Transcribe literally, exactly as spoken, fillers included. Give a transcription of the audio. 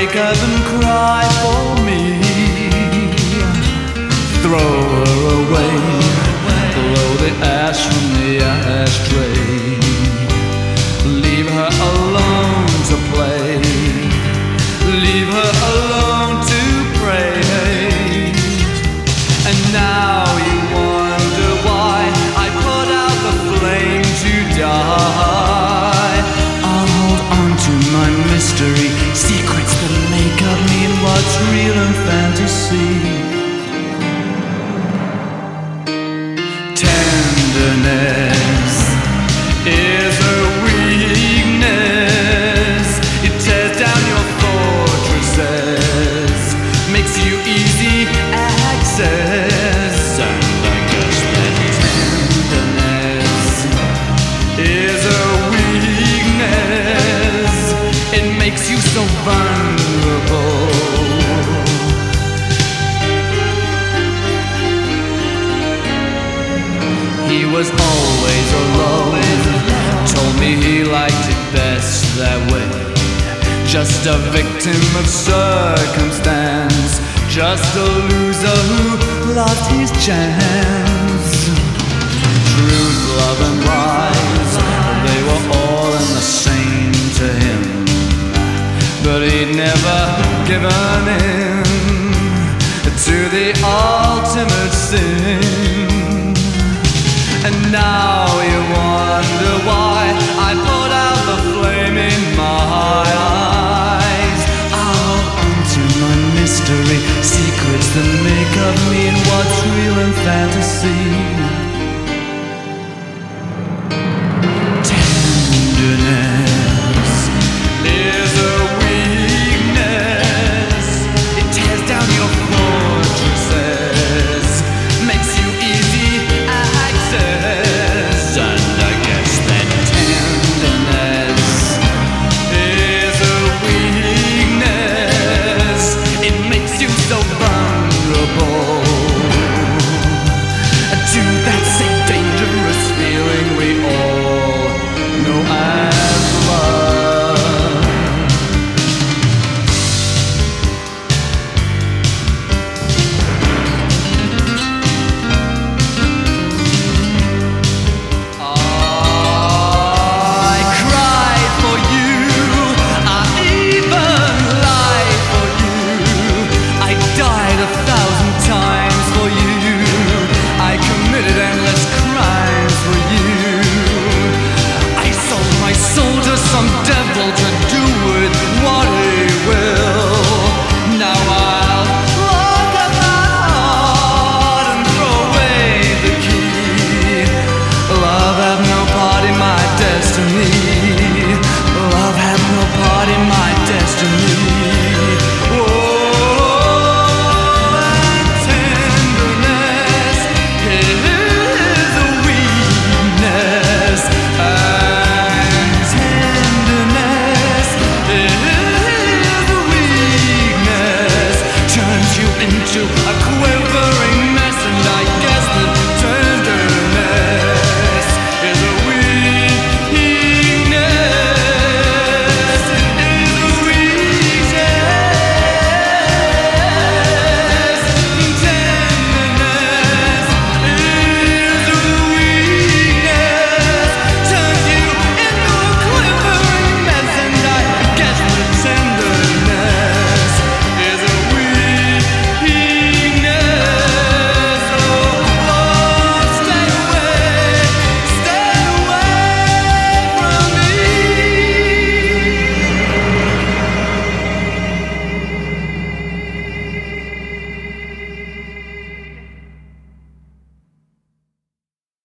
break up and cry for me. Throw her away, blow the ash from the ashtray. Leave her alone to play, leave her alone to pray. And now you wonder why I put out the flame to die. I'll hold on to my mystery, secrets that make of me and what's real and fantasy. Tenderness is a weakness. It tears down your fortresses, makes you easy access. And I guess that tenderness is a weakness. It makes you so vulnerable. He was always alone, told me he liked it best that way. Just a victim of circumstance, just a loser who lost his chance. Truth, love and lies, they were all in the same to him, but he'd never given in.